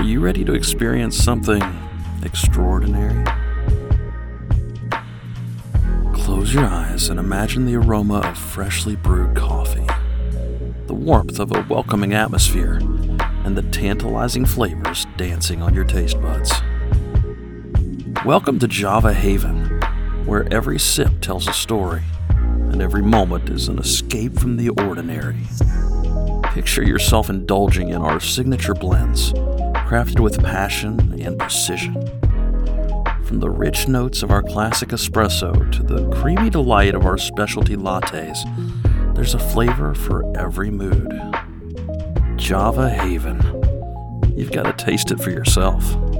Are you ready to experience something extraordinary? Close your eyes and imagine the aroma of freshly brewed coffee, the warmth of a welcoming atmosphere, and the tantalizing flavors dancing on your taste buds. Welcome to Java Haven, where every sip tells a story, and every moment is an escape from the ordinary. Picture yourself indulging in our signature blends, crafted with passion and precision. From the rich notes of our classic espresso to the creamy delight of our specialty lattes, there's a flavor for every mood. Java Haven. You've got to taste it for yourself.